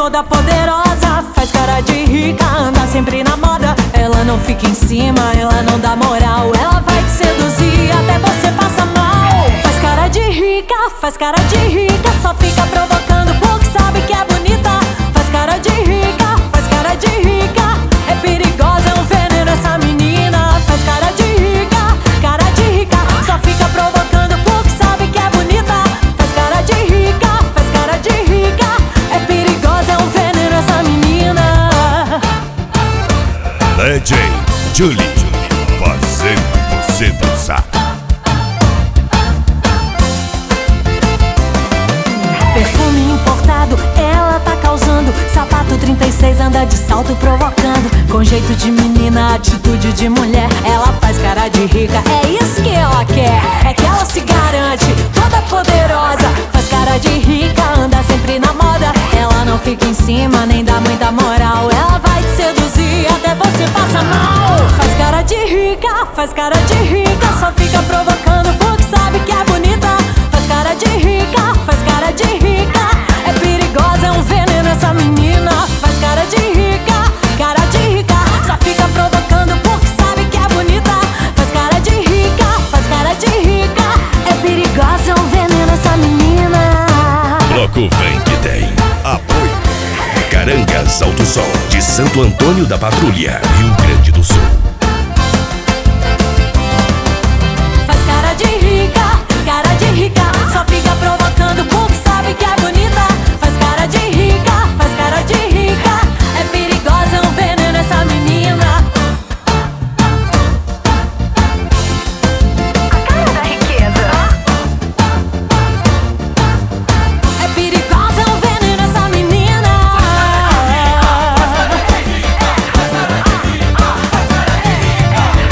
toda poderosa, faz cara de rica, anda sempre na moda. Ela não fica em cima, ela não dá moral. Ela vai te seduzir até você passa mal. Faz cara de rica, faz cara de rica, só fica provocando porque sabe que é bonita. Faz cara de rica, faz cara de rica, é perigosa, é um veneno essa menina. Faz cara de rica, só fica provocando porque sabe que é bonita. Faz cara de rica, é perigosa, é um veneno essa menina. DJ Julie, fazendo você dançar. Perfume importado, ela tá causando. Sapato 36, anda de salto provocando. Com jeito de menina, atitude de mulher. Ela faz cara de rica, é isso que ela quer. É que ela se garante, toda poderosa. Faz cara de rica, anda sempre na moda. Ela não fica em cima, nem dá muita moral. Ela vai te seduzir até você passa mal. Faz cara de rica, só fica provocando porque sabe que é bonita. Faz cara de rica, é perigosa, é um veneno essa menina. Faz cara de rica, só fica provocando porque sabe que é bonita. Faz cara de rica, é perigosa, é um veneno essa menina. Bloco Vem que tem apoio Carangas Alto Som, de Santo Antônio da Patrulha, Rio Grande do Sul. Faz cara de rica, só fica provocando